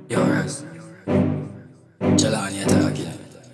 Yours. Jelani talking.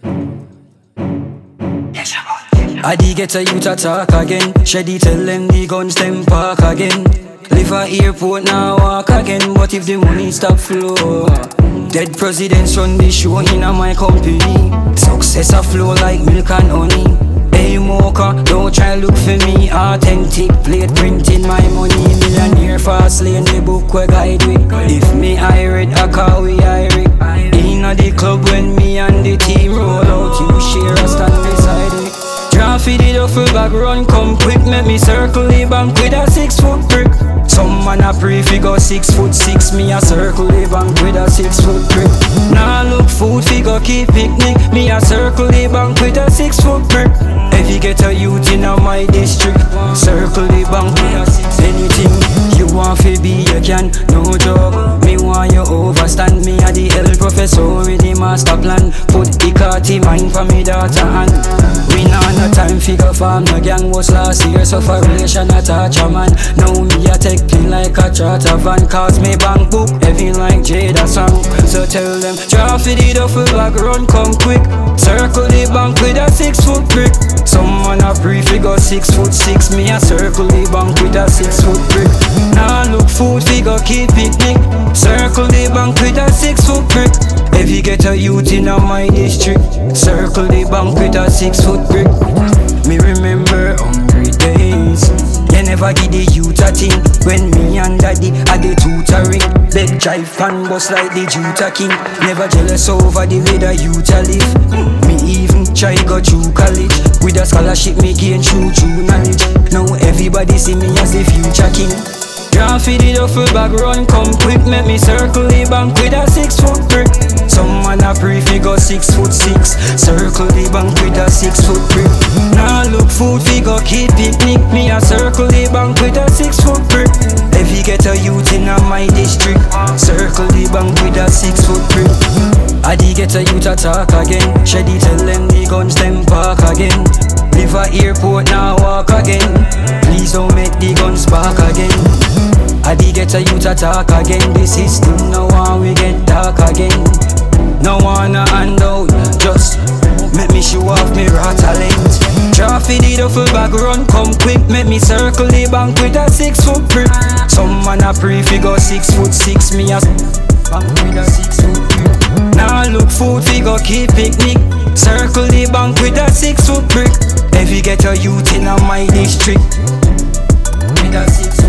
I di get a youth attack again. Shady tell them the guns them park again. Live a airport now walk again. But if the money stop flow, dead presidents run the show in a my company. Success a flow like milk and honey. Hey mocha, don't try look for me. Authentic plate printing my money. Millionaire fast lane the book we guide we. If me I read a car we I read. Inna the club when me and the team roll out, you share a stand beside me. Draw for the duffel bag run come quick. Make me circle the bank with a 6-foot brick. Some man a pre-figure 6'6". Me a circle the bank with a 6-foot brick. Nah look food figure keep picnic. Me a circle the bank with a 6-foot brick. If you get a youth in my district, circle the bank with a 6. Anything you want fi be you can, no joke. Me want you overstand. Me a the L professor with the master plan. Put the carty mind for me daughter hand. We nah no time figure farm no gang was last year. Sufferation a touch a man. Now me a take clean like a charter van. Cause me bank book heavy like Jada song. So tell them draw for the duffel bag run come quick. Circle the bank with a 6-foot brick. Some man a pre-figure 6'6". Me a circle the bank with a 6-foot brick. Nah look food figure keep picnic. Circle the bank with a 6-foot brick. If you get a youth in my district, circle the bank with a 6-foot brick. Me remember hungry days. You never give the youth a thing. When me and daddy had the tutoring. Beg drive fan bus like the Juta King. Never jealous over the way the youth a live. Me even try go through college. With a scholarship me gain true knowledge. Now everybody see me as the future king. Draw for the duffel bag run come quick. Make me circle the bank with a 6-foot brick. Some man a pre-figure 6'6". Circle the bank with a 6-foot brick. Now look food figure keep picnic. Me a circle the bank with a 6-foot brick. If you get a youth in my district, circle the bank with a 6-foot brick. I di get a youth attack again. Shady tell them the guns them park again. Live a airport now walk again. Please don't make the guns spark again. I di get a youth attack again. The system no one we get dark again. No wanna hand out, just make me show off me raw talent. Draw for the duffel bag run come quick. Make me circle the bank with a 6-foot brick. Some man a pre-figure 6'6". Me a bank with a 6-foot brick. Now look food figure keep picnic. Circle the bank with a 6-foot brick. If you get a youth in my district with a 6